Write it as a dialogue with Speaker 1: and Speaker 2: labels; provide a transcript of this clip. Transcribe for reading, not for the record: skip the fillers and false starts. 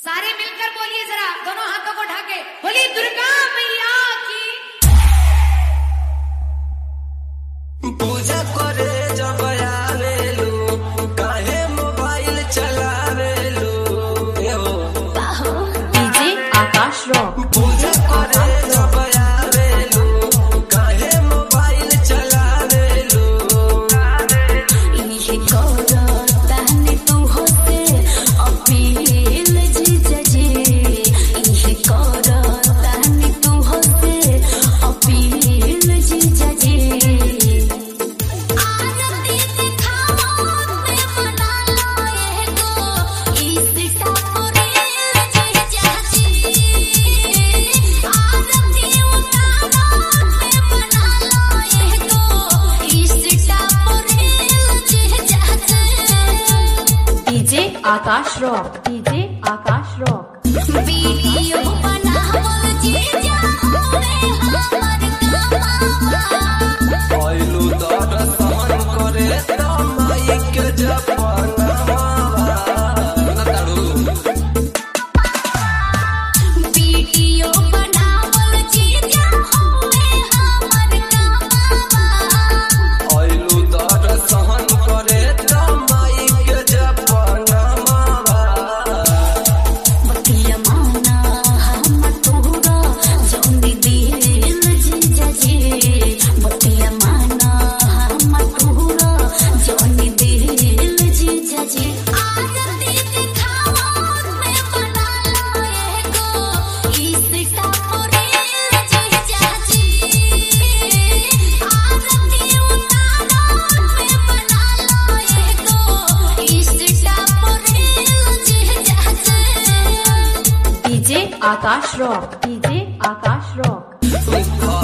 Speaker 1: सारे मिलकर बोलिए जरा, दोनों हाथों को ढाके बोलिए दुर्गा मैया की।
Speaker 2: पूजा करे जब आवेलू काहे मोबाइल चलावेलू
Speaker 3: डीजे आकाश रॉक।
Speaker 2: पूजा करे जब आवेलू काहे मोबाइल चलावेलू
Speaker 3: इहे करो ताने तू होते अपील जीजा जी, इहे करो ताने तू होते अपील जीजा जी। आरती दिखाओ में मना लो एगो इस्ता पूरी जीजा जी। आरती उतारो में मना लो एगो इस्ता पूरी जीजा जी। DJ Akash rock, DJ Akash rock. Video बनाओ जीजा होरे हमर कमावा।
Speaker 2: आइलू दर्शन करे त माई के जपनावा
Speaker 3: वीडियो बनावल जीजा होरे हमर कमावा।
Speaker 2: आइलू दर्शन करे त माई के जपनावा
Speaker 3: बतिया माना हम तोरा जोनी दिल जीजा जी। बतिया माना हम तोरा जोनी दिल जीजा जी। आरती दिखाओ में बना लो एगो इस्ता पूरी जीजा जी। आरती उतारो में बना लो एगो इस्ता पूरी जीजा जी। DJ Akash rock, DJ Akash rock.